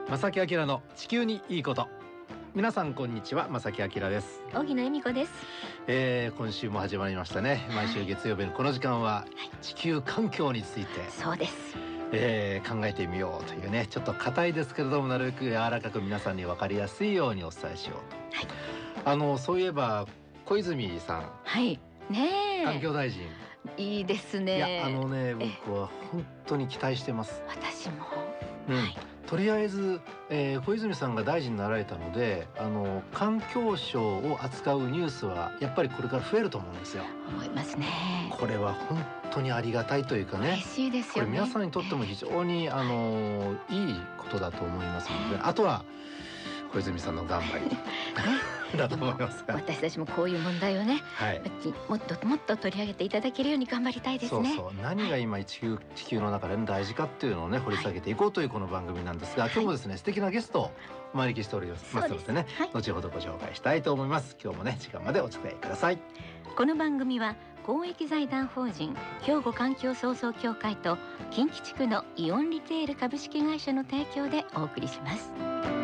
正木明の地球にいいこと。皆さんこんにちは、正木明です。 荻野恵美子です。 今週も始まりましたね。毎週月曜日のこの時間は地球環境について、 そうです、 考えてみようというね、ちょっと硬いですけれども、なるべく柔らかく皆さんに分かりやすいようにお伝えしようと、はい、そういえば小泉さん、 はいね、 環境大臣いいですね。 いや僕は本当に期待してます。 私も、 はい、とりあえず、小泉さんが大臣になられたので、環境省を扱うニュースはやっぱりこれから増えると思うんですよ。 思いますね。 これは本当にありがたいというかね、 嬉しいですよね。 これ皆さんにとっても非常に、いいことだと思いますので、あとは小泉さんの頑張りだと思いますが、 私たちもこういう問題をね、はい、もっともっと取り上げていただけるように頑張りたいですね。 そう何が今地球の中で、大事かっていうのをね掘り下げていこうというこの番組なんですが、今日もですね、素敵なゲストをお招きしておりますのでね、後ほどご紹介したいと思います。今日もね時間までお付き合いください。 この番組は公益財団法人兵庫環境創造協会と近畿地区のイオンリテール株式会社の提供でお送りします。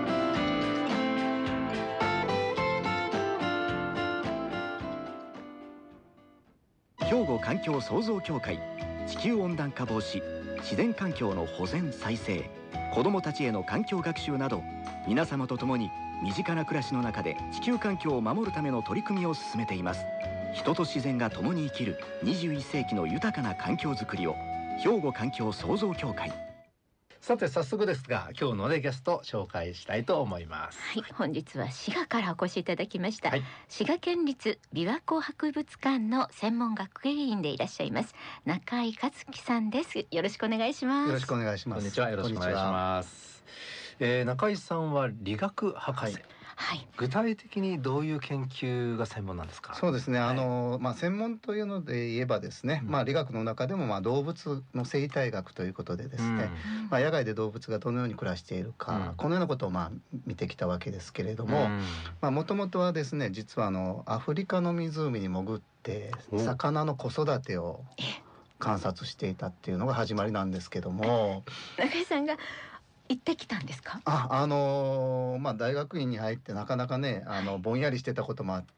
兵庫環境創造協会、地球温暖化防止、自然環境の保全再生、子どもたちへの環境学習など、皆様と共に身近な暮らしの中で地球環境を守るための取り組みを進めています。人と自然が共に生きる21世紀の豊かな環境づくりを、兵庫環境創造協会。 さて早速ですが、今日のゲスト紹介したいと思います。 はい、本日は滋賀からお越しいただきました、 はい、 滋賀県立琵琶湖博物館の専門学芸員でいらっしゃいます中井克樹さんです。よろしくお願いします。 よろしくお願いします。 こんにちは、よろしくお願いします。中井さんは理学博士、はい、具体的にどういう研究が専門なんですか？ そうですね、専門というので言えばですね、理学の中でも動物の生態学ということでですね、野外で動物がどのように暮らしているか、このようなことを見てきたわけですけれども、もともとはですね、実はアフリカの湖に潜って魚の子育てを観察していたっていうのが始まりなんですけども、 中井さんが行ってきたんですか？ 大学院に入ってなかなかね、ぼんやりしてたこともあって、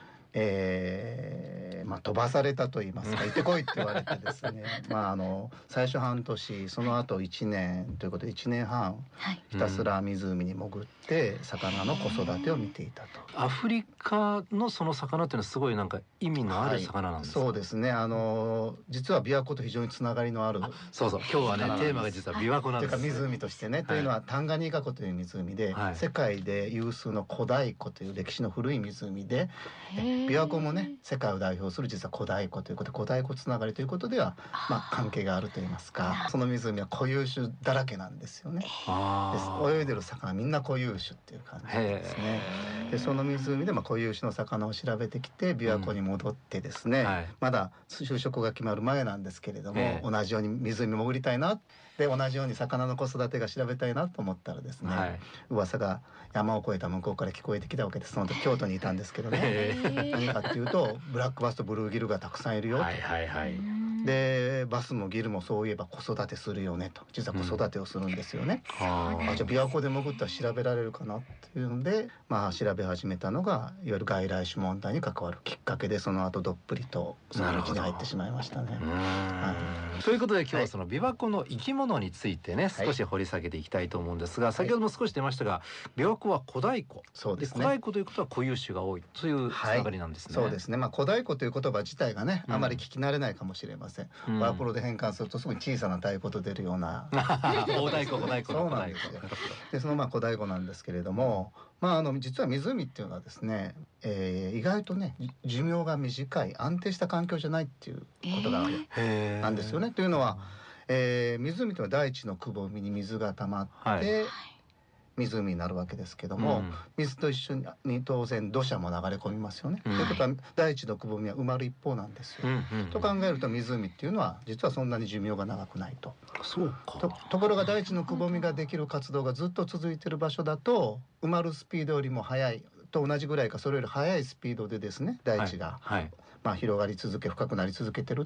飛ばされたと言いますか、行ってこいって言われてですね最初半年、その後1年ということで1年半、ひたすら湖に潜って魚の子育てを見ていたと。 アフリカのその魚っていうのはすごいなんか意味のある魚なんですか？ そうですね、実は琵琶湖と非常につながりのある、 そう今日はねテーマが実は琵琶湖なんです。 というか湖としてね、というのはタンガニーカ湖という湖で、世界で有数の古代湖という歴史の古い湖で、琵琶湖もね世界を代表する実は古代湖ということで、古代湖つながりということでは関係があるといいますか、その湖は固有種だらけなんですよね。泳いでる魚みんな固有種っていう感じですね。でその湖で固有種の魚を調べてきて琵琶湖に戻ってですね、まだ就職が決まる前なんですけれども、同じように湖に潜りたいな、で同じように魚の子育てが調べたいなと思ったらですね、噂が山を越えた向こうから聞こえてきたわけです。その時京都にいたんですけどね何かっていうと、ブラックバスとブルーギルがたくさんいるよと、でバスもギルもそういえば子育てするよねと、実は子育てをするんですよね。じゃあ琵琶湖で潜ったら調べられるかなっていうので、調べ始めたのがいわゆる外来種問題に関わるきっかけで、その後どっぷりとその道に入ってしまいましたね。 ということで今日はその琵琶湖の生き物についてね、少し掘り下げていきたいと思うんですが、先ほども少し出ましたが、琵琶湖は古代湖、そうですね、古代湖ということは固有種が多いというつながりなんですね。 そうですね、古代湖という言葉自体がね、あまり聞き慣れないかもしれません。ワープロで変換するとすごい小さな太鼓と出るような大太鼓、小太鼓の古代湖で、その古代湖なんですけれども、実は湖っていうのはですね、意外とね寿命が短い安定した環境じゃないっていうことがなんですよね。というのは、湖というのは大地のくぼみに水が溜まって、湖になるわけですけども、水と一緒に当然土砂も流れ込みますよね。ということは大地のくぼみは埋まる一方なんですよ。と考えると湖っていうのは実はそんなに寿命が長くないと。ところが大地のくぼみができる活動がずっと続いている場所だと、埋まるスピードよりも速いと同じぐらいかそれより速いスピードでですね、大地が、広がり続け深くなり続けてると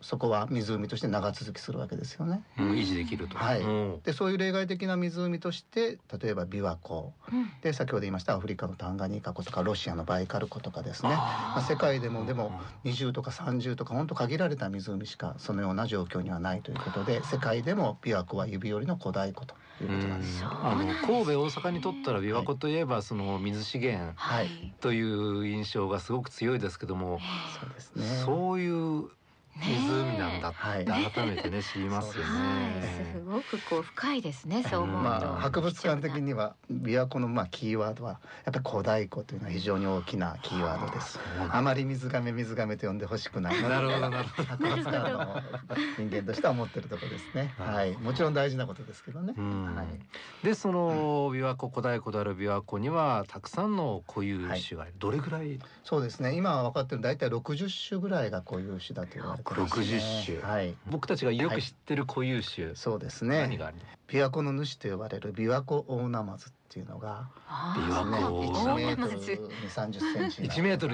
そこは湖として長続きするわけですよね。 維持できると。 はい。でそういう例外的な湖として例えば琵琶湖、で先ほど言いましたアフリカのタンガニーカ湖とかロシアのバイカル湖とかですね、世界でも20とか30とか本当限られた湖しかそのような状況にはないということで、世界でも琵琶湖は指折りの古代湖ということなんです。 神戸大阪にとったら琵琶湖といえばその水資源という印象がすごく強いですけども、 そうですね。 そういう湖なんだって改めてね知りますよね。 すごくこう深いですね。そう思うと。 博物館的には琵琶湖のキーワードはやっぱり古代湖というのは非常に大きなキーワードです。あまり水亀と呼んでほしくない。 なるほどなるほど。 博物館の人間としては思ってるところですね。はい。もちろん大事なことですけどね。はい。 でその琵琶湖古代湖である琵琶湖にはたくさんの固有種がいる。どれぐらい？ そうですね。今分かってる大体60種ぐらいが固有種だと言われてますね。 60種。はい。僕たちがよく知ってる固有種。 そうですね。 何がある？ 琵琶湖の主と呼ばれる琵琶湖オオナマズっていうのが琵琶湖 1メートル2、30センチ。 1メートル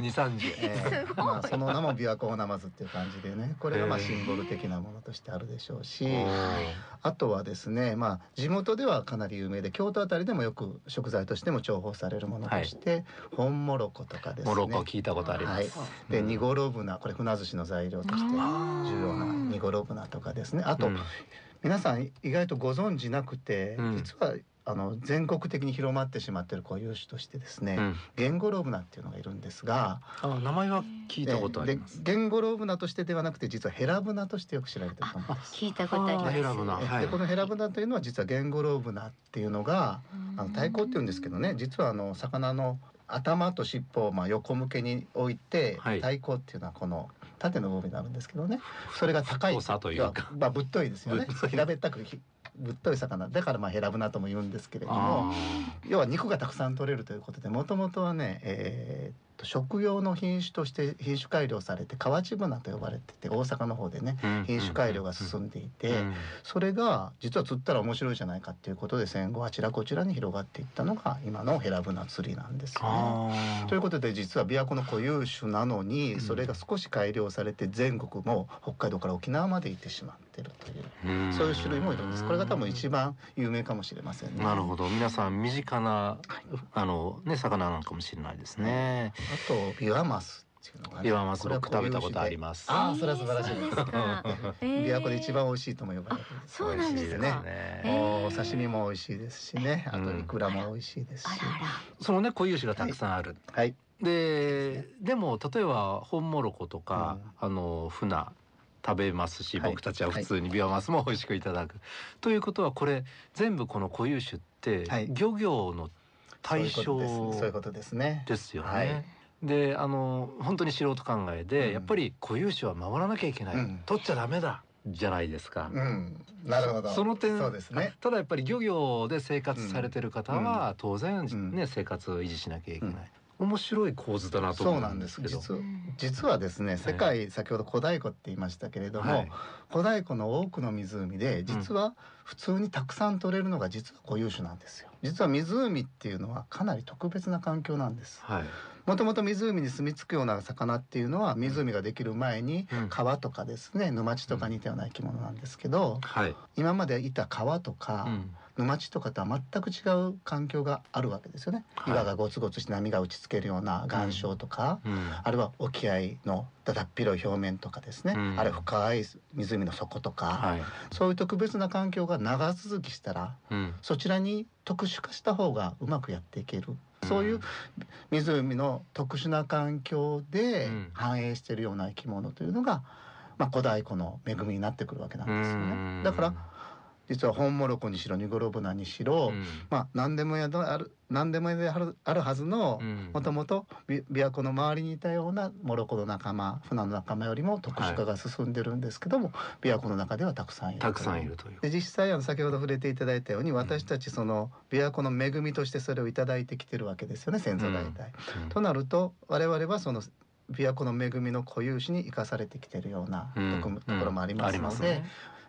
2、30。 その名も琵琶湖オオナマズっていう感じでね、これがシンボル的なものとしてあるでしょうし、あとはですね、地元ではかなり有名で京都あたりでもよく食材としても重宝されるものとして、ホンモロコとかですね。 モロコ聞いたことあります。 でニゴロブナ、これ船寿司の材料として重要なニゴロブナとかですね。あと皆さん意外とご存知なくて、実は全国的に広まってしまっている固有種としてですね、ゲンゴロブナっていうのがいるんですが、 名前は聞いたことあります。 ゲンゴロブナとしてではなくて実はヘラブナとしてよく知られていると思います。 聞いたことあります。 ヘラブナ。 でこのヘラブナというのは実はゲンゴロブナっていうのが太鼓っていうんですけどね、実は魚の頭と尻尾を横向けに置いて、太鼓っていうのはこの縦の部分になるんですけどね、それが高いというか、 ぶっといですよね。平べったくぶっとい魚だからヘラブナとも言うんですけれども、要は肉がたくさん取れるということで、もともとはね、食用の品種として品種改良されて河内ブナと呼ばれてて、大阪の方でね品種改良が進んでいて、それが実は釣ったら面白いじゃないかっていうことで戦後あちらこちらに広がっていったのが今のヘラブナ釣りなんですよね。ということで実は琵琶湖の固有種なのに、それが少し改良されて全国も北海道から沖縄まで行ってしまってるという、そういう種類もいるんです。これが多分一番有名かもしれませんね。 なるほど。皆さん身近な魚なのかもしれないですね。 あとビワマスっていうのがね、 ビワマス僕食べたことあります。 それは素晴らしいです。琵琶湖で一番美味しいとも呼ばれてる。 そうなんですね。 お刺身も美味しいですしね、あとイクラも美味しいですし、 そのね固有種がたくさんある。 はい。 でも例えばホンモロコとか船食べますし、僕たちは普通にビワマスも美味しくいただくということは、これ全部この固有種って漁業の対象、 そういうことですね。 ですよね。で本当に素人考えで、やっぱり固有種は守らなきゃいけない、取っちゃダメだじゃないですか。 なるほど。 その点、 そうですね。 ただやっぱり漁業で生活されてる方は当然ね、生活を維持しなきゃいけない。面白い構図だなと思うんですけど、 実はですね、世界、先ほど古代湖って言いましたけれども、古代湖の多くの湖で実は普通にたくさん取れるのが実は固有種なんですよ。実は湖っていうのはかなり特別な環境なんです。もともと湖に住み着くような魚っていうのは湖ができる前に川とかですね、沼地とか似たような生き物なんですけど、今までいた川とか沼地とかとは全く違う環境があるわけですよね。岩がゴツゴツして波が打ちつけるような岩礁とか、あるいは沖合のだだっ広い表面とかですね、あるいは深い湖の底とか、そういう特別な環境が長続きしたら、そちらに特殊化した方がうまくやっていける。そういう湖の特殊な環境で繁栄しているような生き物というのが、古代湖の恵みになってくるわけなんですよね。だから実はホンモロコにしろニゴロブナにしろ、何でもやであるはずの、もともと琵琶湖の周りにいたようなモロコの仲間、船の仲間よりも特殊化が進んでるんですけども、琵琶湖の中ではたくさんいるという。で実際先ほど触れていただいたように、私たちその琵琶湖の恵みとしてそれをいただいてきてるわけですよね、先祖代々。となると我々はその琵琶湖の恵みの固有種に生かされてきているようなところもありますので、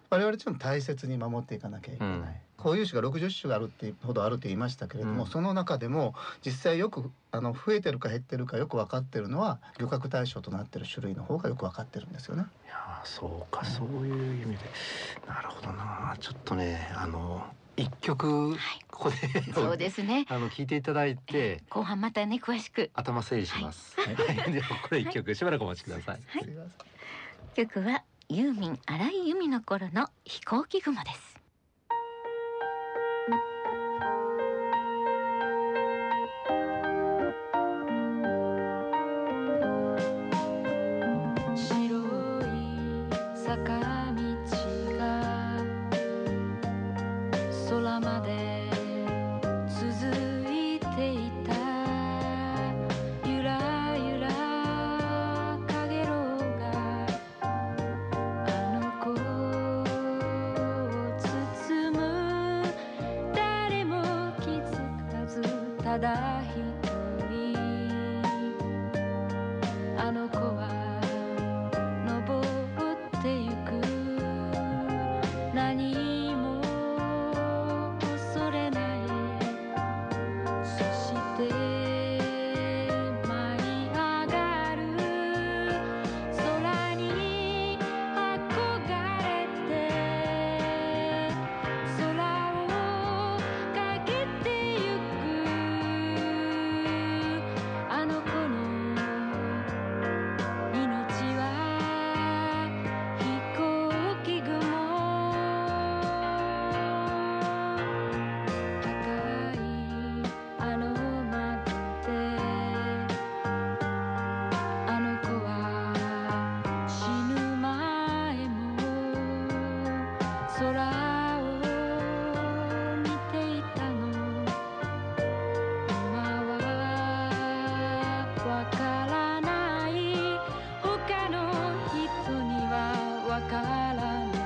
我々ちょっと大切に守っていかなきゃいけない、固有種が60種があるってほどあるって言いましたけれども、その中でも実際よく増えてるか減ってるかよく分かってるのは漁獲対象となってる種類の方がよく分かってるんですよね。 いやそうか、そういう意味でなるほどな。ちょっとね一曲ここで、 そうですね、 聞いていただいて後半またね詳しく頭整理します。ではこれ一曲しばらくお待ちください。 曲はユーミン荒井由実の頃の飛行機雲です。 ただ一人あの子は登ってゆく何も恐れないそして舞い上がる空に憧れて空をかけてゆくあの子の命は飛行機雲高いあの窓であの子は死ぬ前も空を見ていたの今はわからない他の人にはわからない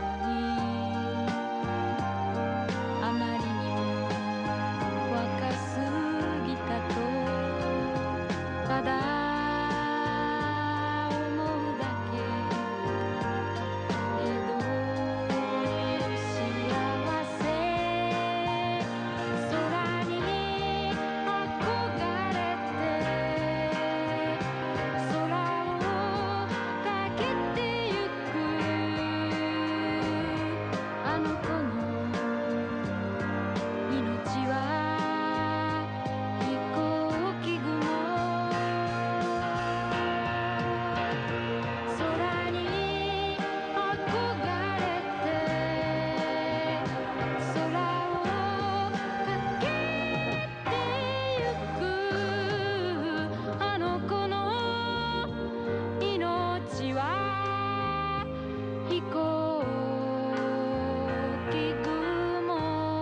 あまりにも若すぎたとただ思うだけけど幸せ空に憧れて空をかけてゆくあの子の命は飛行機雲空に憧れて空をかけてゆくあの子の命は飛行機雲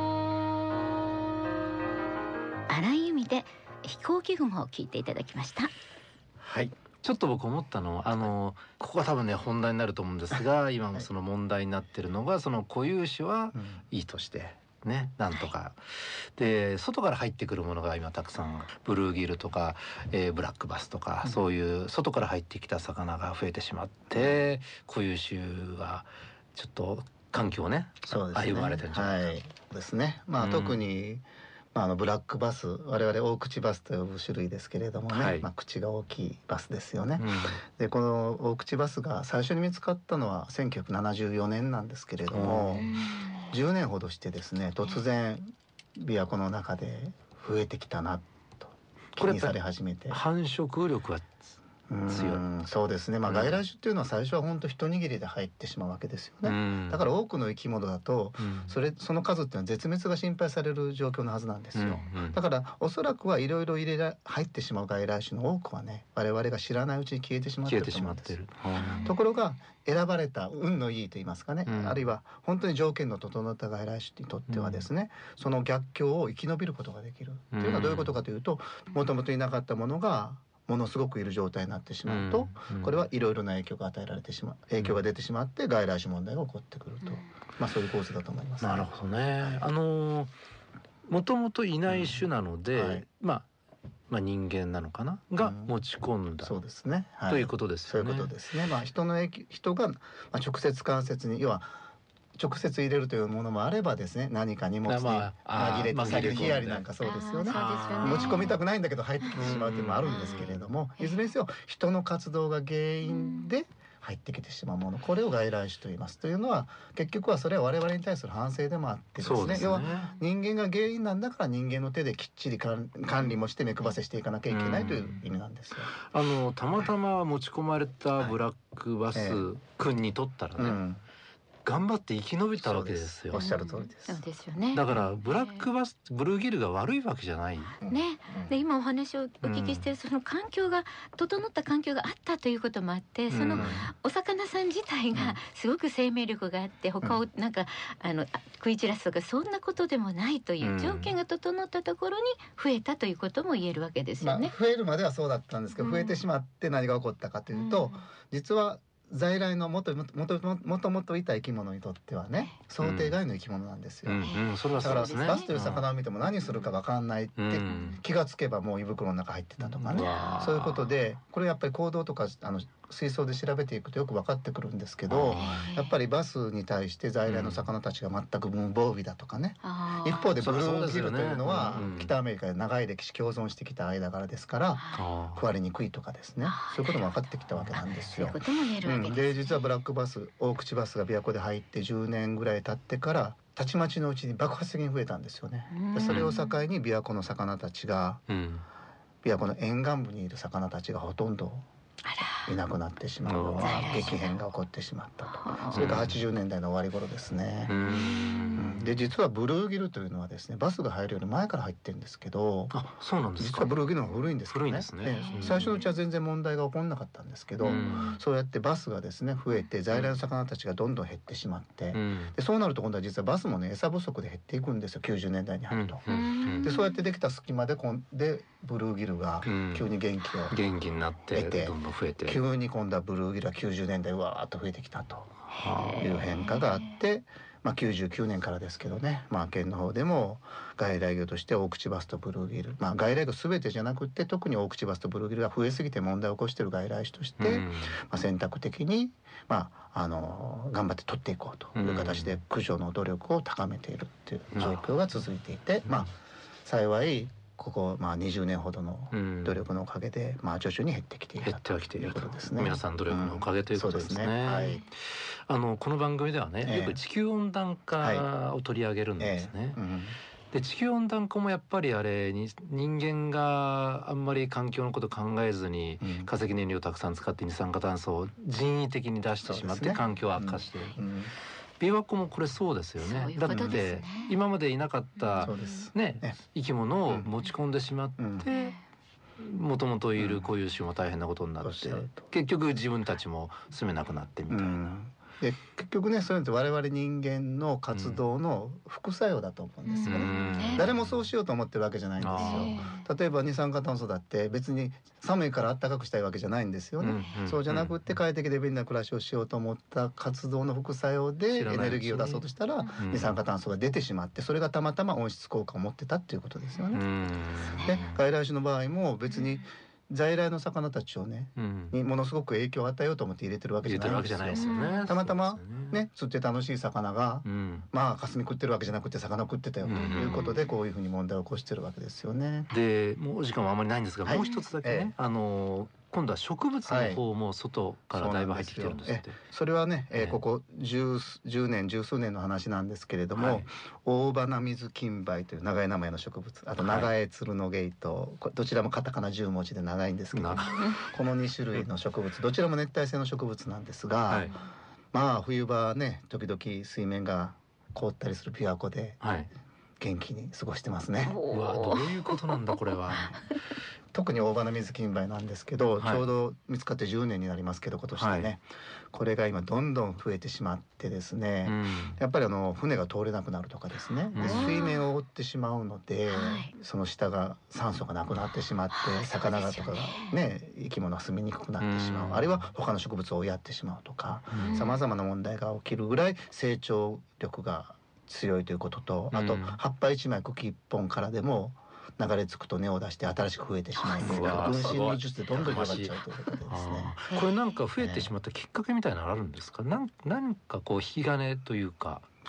荒井由実で飛行機雲を聞いていただきました。 はい。ちょっと僕思ったのはここが多分ね本題になると思うんですが、今もその問題になってるのがその固有種はいいとしてね、なんとかで外から入ってくるものが今たくさんブルーギルとか、ブラックバスとか、そういう外から入ってきた魚が増えてしまって固有種がちょっと環境をね歩まれてるんじゃないか、 はいですね。特にブラックバス、我々大口バスと呼ぶ種類ですけれどもね、口が大きいバスですよね、でこの大口バスが最初に見つかったのは1974年なんですけれども、10年ほどしてですね突然琵琶湖の中で増えてきたなと気にされ始めて、 繁殖力は強い。 そうですね、外来種っていうのは最初は本当一握りで入ってしまうわけですよね、だから多くの生き物だと、その数っていうのは絶滅が心配される状況のはずなんですよ、だからおそらくはいろいろ入ってしまう外来種の多くはね我々が知らないうちに消えてしまってると思うんです。ところが選ばれた運のいいと言いますかね、あるいは本当に条件の整った外来種にとってはですね、その逆境を生き延びることができるというのはどういうことかというと、もともといなかったものがものすごくいる状態になってしまうと、これはいろいろな影響が与えられてしまう、影響が出てしまって外来種問題が起こってくると、そういう構図だと思います、 なるほどね。もともといない種なので、人間なのかなが持ち込んだ、 そうですね、 ということですよね。 そういうことですね。人が直接間接に、要は直接入れるというものもあればですね、何か荷物に紛れて先にヒアリなんかそうですよね。持ち込みたくないんだけど入ってきてしまうというのもあるんですけれども、いずれにせよ人の活動が原因で入ってきてしまうもの、これを外来種と言います。というのは結局はそれは我々に対する反省でもあってですね、要は人間が原因なんだから人間の手できっちり管理もして目配せしていかなきゃいけないという意味なんですよ。 たまたま持ち込まれたブラックバス君にとったらね、頑張って生き延びたわけですよ。 おっしゃる通りです。 そうですよね。 だからブラックバス、ブルーギルが悪いわけじゃない。 ね。で今お話をお聞きしてるその環境が整った環境があったということもあって、そのお魚さん自体がすごく生命力があって他をなんか食い散らすとかそんなことでもないという条件が整ったところに増えたということも言えるわけですよね。 増えるまではそうだったんですけど、増えてしまって何が起こったかというと、実は在来のもともといた生き物にとってはね、想定外の生き物なんですよ。 それはそうですね。 だからバスという魚を見ても何するか分かんないって気がつけばもう胃袋の中入ってたとかね、そういうことで、これやっぱり行動とか水槽で調べていくとよく分かってくるんですけど、やっぱりバスに対して在来の魚たちが全く無防備だとかね、一方でブルーギルというのは北アメリカで長い歴史共存してきた間柄ですから食われにくいとかですね、そういうことも分かってきたわけなんですよ。で実はブラックバス、大口バスが琵琶湖で入って10年ぐらい経ってからたちまちのうちに爆発的に増えたんですよね。でそれを境に琵琶湖の魚たちが、琵琶湖の沿岸部にいる魚たちがほとんどいなくなってしまうような激変が起こってしまったと。それが80年代の終わり頃ですね。で実はブルーギルというのはですね、バスが入るより前から入ってるんですけど、 そうなんですか。 実はブルーギルの方が古いんですけどね。最初のうちは全然問題が起こらなかったんですけど、そうやってバスがですね増えて在来の魚たちがどんどん減ってしまって、でそうなると今度は実はバスもね餌不足で減っていくんですよ、90年代に入ると。でそうやってできた隙間でブルーギルが急に元気になってどんどん増えて、 急に今度はブルーギルは90年代うわーっと増えてきたという変化があって、99年からですけどね、県の方でも外来魚として大口バスとブルーギル、外来魚全てじゃなくて特に大口バスとブルーギルが増えすぎて問題を起こしている外来種として、選択的に頑張って取っていこうという形で駆除の努力を高めているっていう状況が続いていて、幸いここ20年ほどの努力のおかげで徐々に減ってきているということですね。 皆さん努力のおかげということですね。この番組ではね、よく地球温暖化を取り上げるんですね。で地球温暖化もやっぱりあれに人間があんまり環境のこと考えずに化石燃料をたくさん使って二酸化炭素を人為的に出してしまって環境を悪化している。琵琶湖もこれそうですよね。だって今までいなかったね生き物を持ち込んでしまってもともといる固有種も大変なことになって結局自分たちも住めなくなってみたいな。 で結局ね、そういうのって我々人間の活動の副作用だと思うんですよね。誰もそうしようと思ってるわけじゃないんですよ。例えば二酸化炭素だって別に寒いから暖かくしたいわけじゃないんですよね。そうじゃなくって快適で便利な暮らしをしようと思った活動の副作用でエネルギーを出そうとしたら二酸化炭素が出てしまって、それがたまたま温室効果を持ってたっていうことですよね。で外来種の場合も別に在来の魚たちをね、にものすごく影響を与えようと思って入れてるわけじゃないんですよ。たまたまね釣って楽しい魚が霞食ってるわけじゃなくて魚を食ってたよということでこういうふうに問題を起こしてるわけですよね。 でもうお時間はあまりないんですが、もう一つだけね、今度は植物の方も外からだいぶ入ってきてるんですって。 それはね、ここ10年十数年の話なんですけれども、大花水金梅という長い名前の植物、あと長江鶴のゲイト、どちらもカタカナ10文字で長いんですけど、この2種類の植物どちらも熱帯性の植物なんですが、冬場ね時々水面が凍ったりする琵琶湖で元気に過ごしてますね。 どういうことなんだこれは。 特に大花水金梅なんですけど、ちょうど見つかって10年になりますけど今年でね、これが今どんどん増えてしまってですね、やっぱり船が通れなくなるとかですね、で水面を覆ってしまうので、その下が酸素がなくなってしまって、魚がとかがね生き物が住みにくくなってしまう、あるいは他の植物を追いやってしまうとか、さまざまな問題が起きるぐらい成長力が強いということと、あと葉っぱ一枚茎一本からでも流れ着くと根を出して新しく増えてしまうので、分子の術でどんどん広がっちゃうということですね。 これなんか増えてしまったきっかけみたいなのあるんですか。なんかこう引き金というか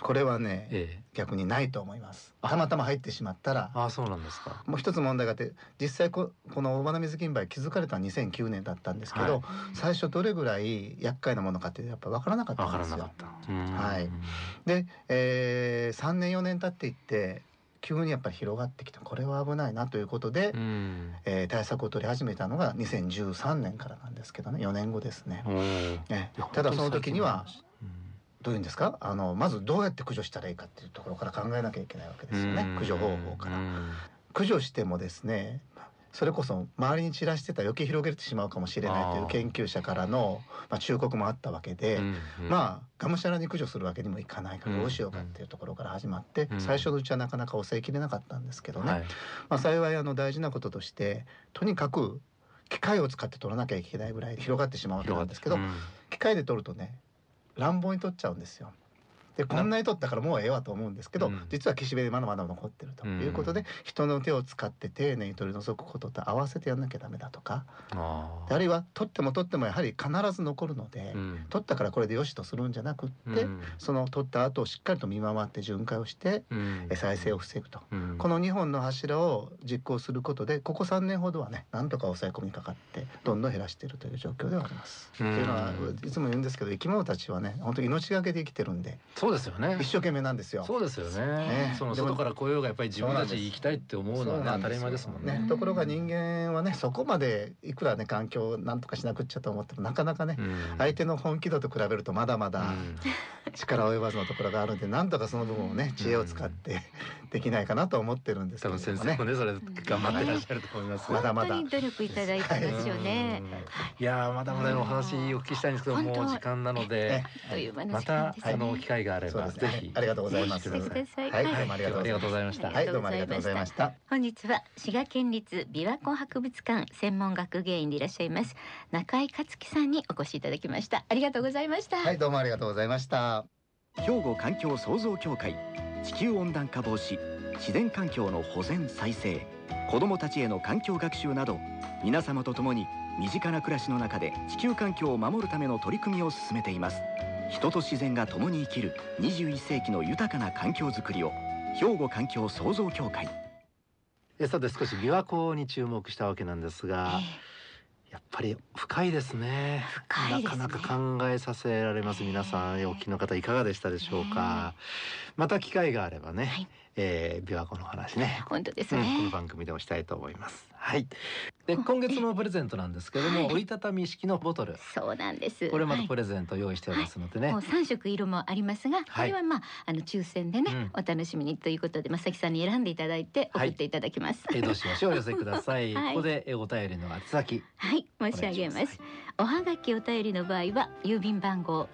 これはね、逆にないと思います。たまたま入ってしまったら。 そうなんですか。 もう一つ問題があって、実際この尾花水銀梅気づかれたのは2009年だったんですけど、最初どれぐらい厄介なものかってやっぱ分からなかったんですよ。はい。で、3年4年経っていって急にやっぱり広がってきた、これは危ないなということで、対策を取り始めたのが2013年からなんですけどね、4年後ですね。ただその時にはどういうんですか、まずどうやって駆除したらいいかっていうところから考えなきゃいけないわけですよね。駆除方法から。駆除してもですね、それこそ周りに散らしてたら余計広げてしまうかもしれないという研究者からの忠告もあったわけで、がむしゃらに駆除するわけにもいかないからどうしようかっていうところから始まって、最初のうちはなかなか抑えきれなかったんですけどね、幸い大事なこととして、とにかく機械を使って取らなきゃいけないぐらい広がってしまうわけなんですけど、機械で取るとね乱暴に取っちゃうんですよ。でこんなに取ったからもうええわと思うんですけど、実は岸辺でまだまだ残ってるということで、人の手を使って丁寧に取り除くことと合わせてやんなきゃダメだとか、あるいは取ってもやはり必ず残るので、取ったからこれでよしとするんじゃなくって、その取った後をしっかりと見守って巡回をして、再生を防ぐと、この2本の柱を実行することでここ3年ほどはねなんとか抑え込みにかかってどんどん減らしているという状況ではあります。っていうのはいつも言うんですけど、生き物たちはね本当に命がけで生きてるんで。 そうですよね。 一生懸命なんですよ。 そうですよね。その外から来ようがやっぱり自分たち生きたいって思うのは当たり前ですもんね。 ところが人間はねそこまでいくらね環境をなんとかしなくっちゃと思ってもなかなかね、相手の本気度と比べるとまだまだ力及ばずのところがあるんで、なんとかその部分をね知恵を使ってできないかなと思ってるんですけどね。 多分先生もねそれ頑張ってらっしゃると思います。 まだまだ本当に努力いただいてますよね。 いやまだまだお話お聞きしたいんですけどもう時間なので、また機会があればぜひ。 ありがとうございます。 はい、どうもありがとうございました。 はい、どうもありがとうございました。 本日は滋賀県立琵琶湖博物館専門学芸員でいらっしゃいます中井克樹さんにお越しいただきました。ありがとうございました。 はい、どうもありがとうございました。 兵庫環境創造協会、地球温暖化防止、自然環境の保全再生、子どもたちへの環境学習など、皆様と共に身近な暮らしの中で地球環境を守るための取り組みを進めています。人と自然が共に生きる21世紀の豊かな環境づくりを、兵庫環境創造協会。 さて少し琵琶湖に注目したわけなんですが、やっぱり深いですね。なかなか考えさせられます。皆さんお聞きの方いかがでしたでしょうか。また機会があればね、琵琶湖の話ね、 本当ですね、 この番組でもしたいと思います。はい。で今月のプレゼントなんですけども、折りたたみ式のボトル。 そうなんです。 これまたプレゼント用意しておりますのでね。 もう3色色もありますが、これは抽選でね、お楽しみにということで正木さんに選んでいただいて送っていただきます。 どうしましょう、お寄せください。ここでお便りの宛先。 はい、申し上げます。おはがきお便りの場合は郵便番号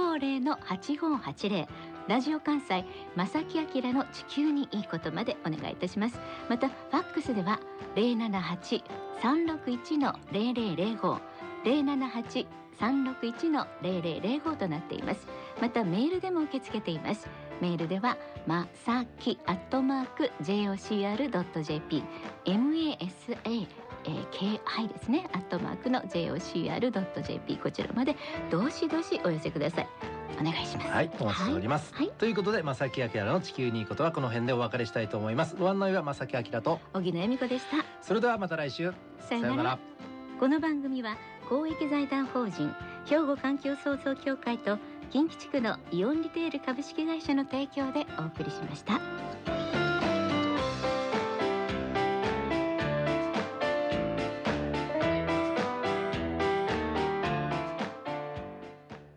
650-8580、ラジオ関西正木明の地球にいいことまでお願いいたします。またファックスでは078-361-0005 078-361-0005となっています。またメールでも受け付けています。メールではまさき@jocr.jp MASAKI ですね@の JOCR.jp こちらまでどしどしお寄せください。お願いします。 はい、お待ちしております。ということで正木明の地球にいいことはこの辺でお別れしたいと思います。ご案内は正木明と荻野恵美子でした。 それではまた来週。 さよなら。この番組は公益財団法人兵庫環境創造協会と近畿地区のイオンリテール株式会社の提供でお送りしました。